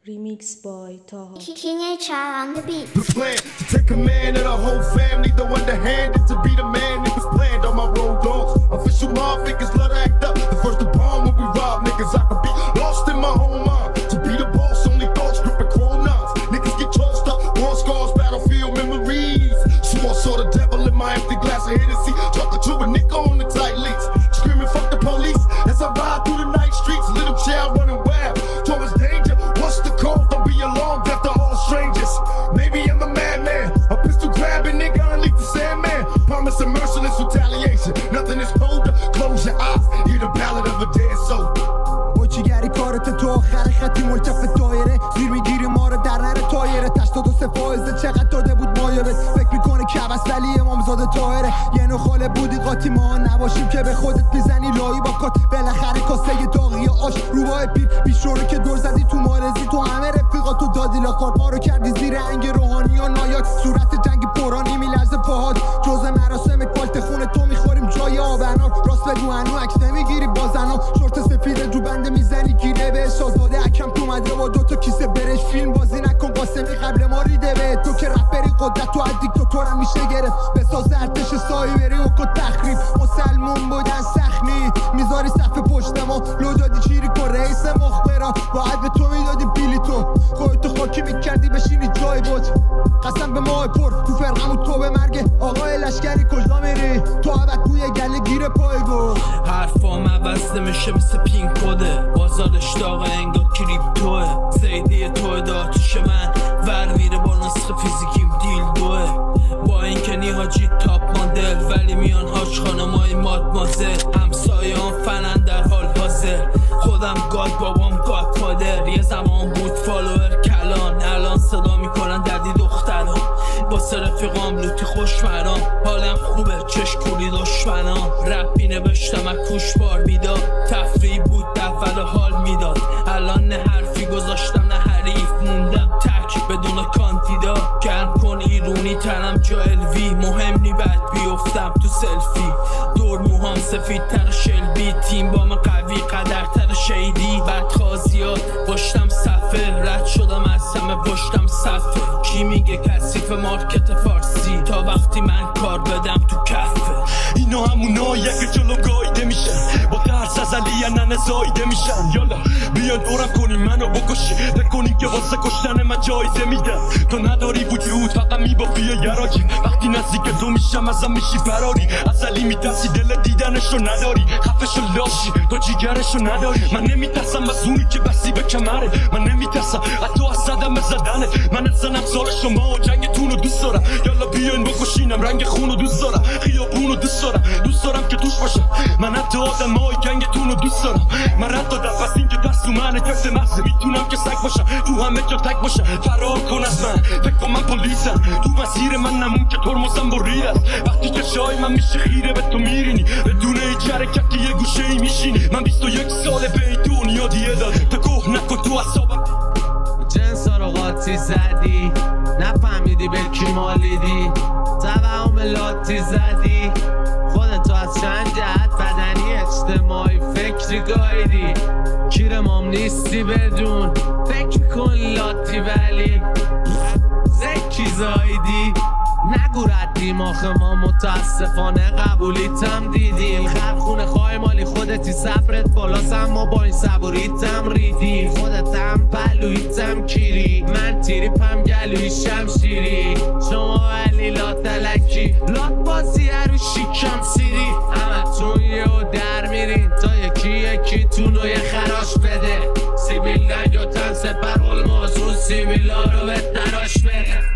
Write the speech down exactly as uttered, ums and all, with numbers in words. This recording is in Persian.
Remix by Taha. King H R on the beat. The plan to take command of the whole family, the underhanded to be the man. It was planned on my road dogs. Official mob figures love to act up. The first to bomb when we rob niggas. I could be lost in my own mind. To be the boss, only thoughts gripping chrome knives. Niggas get tossed up, war scars, battlefield memories. So I saw the devil in my empty glass of Hennessy, talking to a nigga on the tight leaks, screaming fuck the police as I ride through the night streets. Little child running wild towards danger. What's the call? Don't be alarmed after all strangers. Maybe I'm a madman, a pistol grabbing nigga, unleash the Sandman. Promise a merciless retaliation. Nothing is colder. Close your eyes, hear the ballad of a dead soul. چیگری کارت تو آخر خطی ملتف دایره زیر میگیری ما رو در نره تایره تشتاد و سه فائزه چقدر داده بود مایبت فکر میکنی که بس ولی امامزاده طاهره یه نو خاله بودی قاطی ما نباشیم که به خودت میزنی لایی با کات بالاخره کاسه داغی آش روبای پیر بیشوره که دور زدی تو مارزی تو همه رفیقاتو دادی لاکار ما رو کردی زیر انگ روحانی و نایاک صورت جنگی پرانی میلرزه پاهات جزء مراسم کالت خونه تو میخوریم جای آبنار راست بدو هنو عکس نمیگیری با زنا شورت سفید جو بنده میزنی گیره به شاهزاده حکم تو مدره با دوتا کیسه برش فیلم بازی نکن قاسمی قبل ما ریده به تو که رپری قدرت تو از دیکتاتورم میشه گرفت بساز ارتش سایی بری و کد تخریب مسلمون بودن سخنی میذاری صف پشت ما لو دادی چیری کن رئیس مخبرا باید به تو میدادیم پیلی تو خودتو خاکی میکردی بشینی جای بود قسم به ماه پر تو فرقمون تو به مرگ آقای لشکری کجا میری تو عبد بوی گله گیر پایگو حرفام عوض نمیشه مثل پین کده بازار اشتاق انگار کریپتوه سیدی توه داتش من ور میره با نسخ فیزیکیم دیل دوه با این که نیهاجی تاپ ماندل ولی میان هاش خانمای ماد مازل همسایه هم فنن در حال حاضر خودم گاد بابام گاد پادر یه زمان بود فالوور کلان الان صدا میکنن دردی دختران واسه رفیقام لوتی خوشمران حالم خوبه چش کولی دشمنان رپی نوشتم از کوش بار میداد تفریح بود اول حال میداد الان نه حرفی گذاشتم نه حریف موندم تک بدون کاندیدا گرم کن ایرونی تنم جا الوی مهم نی بعد بیفتم تو سلفی دور موهام سفید تر شلبی تیم با من قوی قدر تر شیدی بدخوازیات پشتم صفه رد شدم از همه پشتم صفه کی میگه کثیف مارکت فارسی تا وقتی من کار بدم تو کفه اینا هموناییه که جلو گایده میشن با ترس از علی ننه زایده میشن یالا بیان دورم کنیم منو بکشی بکنیم که واسه کشتن من جایزه میدم تو نداری وجود فقط میبافی یراجی وقتی نزدیک تو میشم ازم میشی فراری از علی میترسی دل دیدنشو نداری خفشو لاشی تو جیگرشو نداری من نمیترسم از اونی که بستی به کمره من نمیترسم حتی از زدم زدنه من زنم سال شما و جنگتونو دوست دارم یالا بیان بکشینم رنگ خونو دوست دارم خیابونو دوست دارم دوست دارم که توش باشم من حتی آدمای جنگتونو دوست دارم من رد دادم پس این که دست تو منه تفت مغزه میتونم که سگ باشم تو همه جا تک باشم فرار کن از من فکر کن من پلیسم تو مسیر من نمون که ترمزم بری است وقتی که شای من میشه خیره به تو میرینی بدون هیچ حرکتی یه گوشه ای میشینی من بیست و یک ساله به دنیا دیه داد تا گوه نکن تو اصابم جنسا رو قاطی زدی نفهمیدی به کی مالیدی توهم لاتی زدی خودتو از چند جهت بدنی اجتماعی فکری گایدی کیر مام نیستی بدون فکر کن لاتی ولی زکی زایدی نگو ردی ماخ ما متاسفانه قبولیتم دیدیم خرخونه خواه مالی خودتی صبرت بالاست اما با این صبوریتم ریدی خودتم پلویتم کیری من تیریپم گلوی شمشیری شما ولی لاتلکی لات بازی رو شیکم سیری همه تون یه و در میرین تا یکی یکی تونو یه خراش بده سیبیل نگو تن سپر المازون سیبیل ها رو به تراش بده